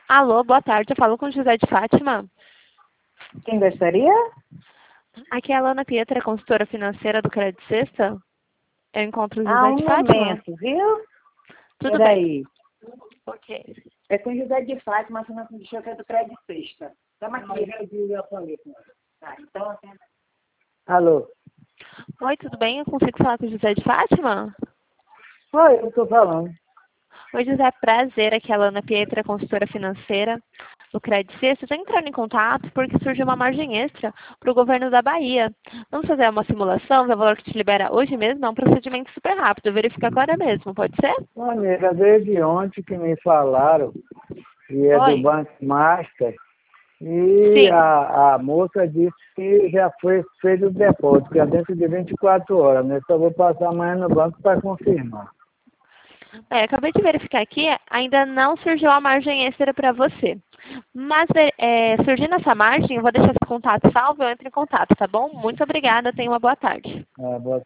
Alô, boa tarde. Eu falo com José de Fátima. Quem gostaria? Aqui é a Alana Pietra, consultora financeira do Crédito Sexta. Eu encontro o Ah, José um de Fátima. momento, viu? Tudo bem. Peraí. Ok. É com José de Fátima, mas não deixou que é do Crédito Sexta. Toma aqui. Tá, então atenda. Alô? Oi, tudo bem? Eu consigo falar com o José de Fátima? Oi, eu tô falando. Oi, José, prazer. Aqui é a Alana Pietra, consultora financeira do Crédito Sexta. Estou entrando em contato porque surgiu uma margem extra para o governo da Bahia. Vamos fazer uma simulação, ver o valor que te libera hoje mesmo. É um procedimento super rápido. Verifica agora mesmo, pode ser? Amiga, desde ontem que me falaram que é do Oi. Banco Master e Sim. a moça disse que já foi feito o depósito, que é dentro de 24 horas, né? Só vou passar amanhã no banco para confirmar. Acabei de verificar aqui, ainda não surgiu a margem extra para você. Mas surgindo essa margem, eu vou deixar esse contato salvo, eu entro em contato, tá bom? Muito obrigada, tenha uma boa tarde. Boa